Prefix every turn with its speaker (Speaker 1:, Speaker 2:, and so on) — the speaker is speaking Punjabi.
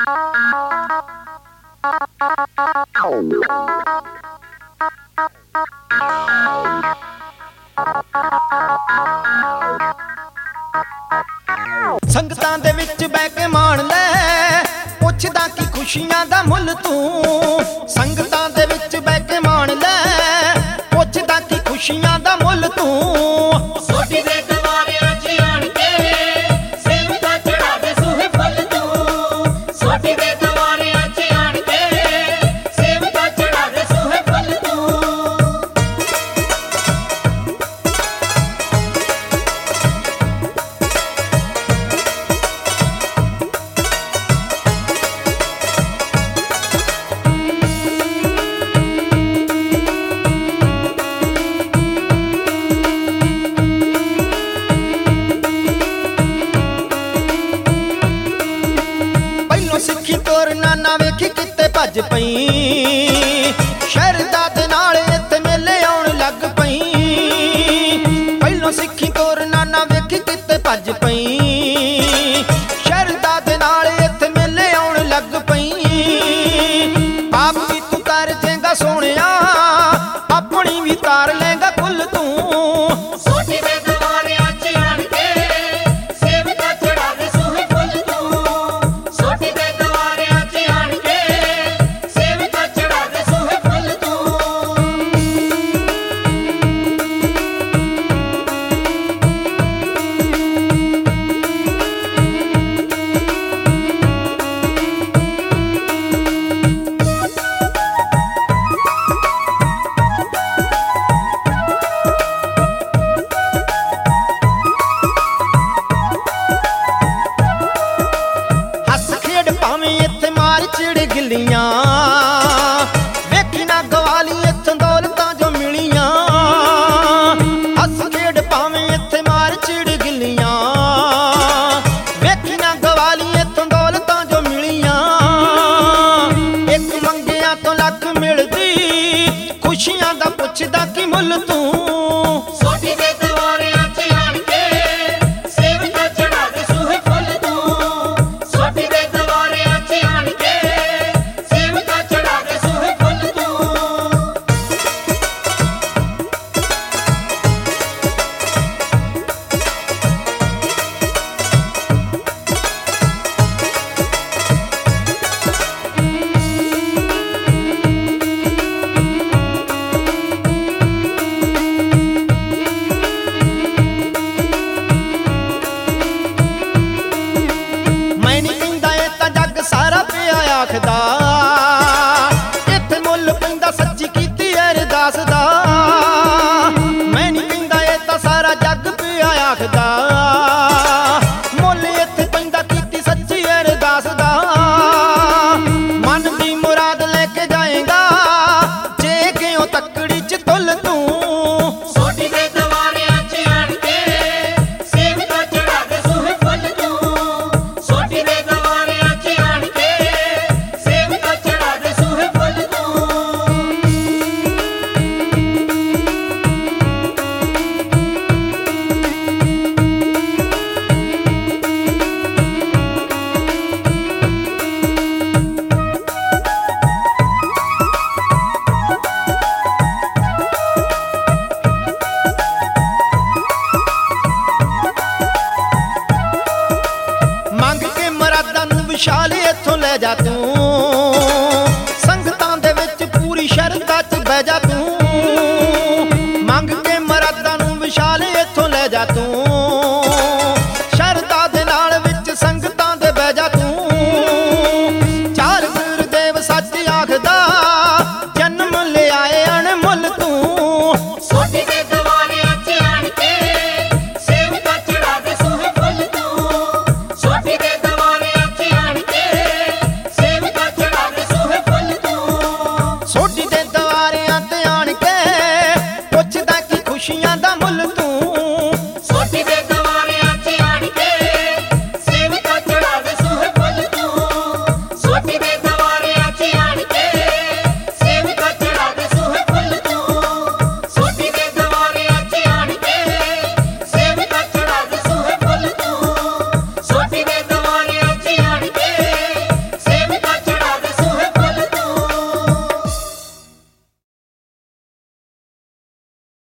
Speaker 1: ਸੰਗਤਾਂ ਦੇ ਵਿੱਚ ਬਹਿ ਕੇ ਮਾਣ ਲੈ, ਪੁੱਛਦਾ ਕੀ ਖੁਸ਼ੀਆਂ ਦਾ ਮੁੱਲ ਤੂੰ। ਸੰਗਤਾਂ ਦੇ ਵਿੱਚ ਬਹਿ ਕੇ ਮਾਣ ਲੈ, ਪੁੱਛਦਾ ਕੀ ਖੁਸ਼ੀਆਂ ਦਾ ਮੁੱਲ ਤੂੰ।
Speaker 2: ਸੋਢੀ ਦੇ ਦਵਾਰਿਆਂ 'ਚ ਆਣ ਕੇ ਸੇਵਕਾਂ ਚੜ੍ਹਾਵੇ ਸੂਹੇ ਫੁੱਲ ਤੂੰ। ਸੋਢੀ ਦੇ ਦਵਾਰਿਆਂ 'ਚ ਆਣ ਕੇ ਸੇਵਕਾਂ ਚੜ੍ਹਾਵੇ ਸੂਹੇ ਫੁੱਲ ਤੂੰ।
Speaker 1: ਸਿੱਖੀ ਤੋਰ ਨਾਨਾ ਵੇਖੀ ਕਿਤੇ ਭੱਜ ਪਈ, ਸ਼ਰਧਾ ਦੇ ਨਾਲ ਇੱਥੇ ਮੇਲੇ ਆਉਣ ਲੱਗ ਪਈ। ਪਹਿਲੋਂ ਸਿੱਖੀ ਤੋਰ ਨਾਨਾ ਵੇਖੀ ਕਿਤੇ ਭੱਜ ਪਈ, ਸ਼ਰਧਾ ਦੇ ਨਾਲ ਇੱਥੇ ਮੇਲੇ ਆਉਣ ਲੱਗ ਪਈ। ਪਾਪ ਵੀ ਤੂੰ ਕਰ ਦੇਂਗਾ ਸੋਹਣਿਆ, ਆਪਣੀ ਵੀ ਤਾਰ ਲੇਂਗਾ ਕੁੱਲ ਤੂੰ।
Speaker 2: ਸੋਢੀ ਦੇ ਦਵਾਰਿਆਂ 'ਚ ਆਣ ਕੇ ਸੇਵਕਾਂ ਚੜ੍ਹਾਵੇ ਸੂਹੇ ਫੁੱਲ ਤੂੰ। ਸੋਢੀ ਦੇ ਦਵਾਰਿਆਂ 'ਚ ਆਣ ਕੇ ਸੇਵਕਾਂ ਚੜ੍ਹਾਵੇ ਸੂਹੇ ਫੁੱਲ ਤੂੰ।
Speaker 1: ਹੱਸ ਖੇਡ ਭਾਵੇਂ ਇੱਥੇ ਮਾਰ ਚਿੜ ਗਿੱਲੀਆਂ, ਵੇਖੀ ਨਾ ਗਵਾਲੀ ਇੱਥੋਂ ਦੌਲਤਾਂ ਜੋ ਮਿਲੀਆਂ। ਹੱਸ ਖੇਡ ਭਾਵੇਂ ਇੱਥੇ ਮਾਰ ਚਿੜ ਗਿੱਲੀਆਂ, ਵੇਖੀ ਨਾ ਗਵਾਲੀ ਇੱਥੋਂ ਦੌਲਤਾਂ ਜੋ ਮਿਲੀਆਂ। ਇੱਕ ਮੰਗਿਆਂ ਤੋਂ ਲੱਖ ਮਿਲਦੀ, ਖੁਸ਼ੀਆਂ ਦਾ ਪੁੱਛਦਾ ਕੀ ਮੁੱਲ ਤੂੰ।
Speaker 2: ਸੋਢੀ ਦੇ ਦਵਾਰਿਆਂ 'ਚ ਆਣ ਕੇ ਸੇਵਕਾਂ ਚੜ੍ਹਾਵੇ ਸੂਹੇ ਫੁੱਲ ਤੂੰ। ਸੋਢੀ ਦੇ ਦਵਾਰਿਆਂ 'ਚ ਆਣ ਕੇ ਸੇਵਕਾਂ ਚੜ੍ਹਾਵੇ ਸੂਹੇ ਫੁੱਲ ਤੂੰ।
Speaker 1: ਮੈਂ ਨੀ ਕਹਿੰਦਾ ਇਹ ਤਾਂ ਜੱਗ ਸਾਰਾ ਪਿਆ ਆਖਦਾ,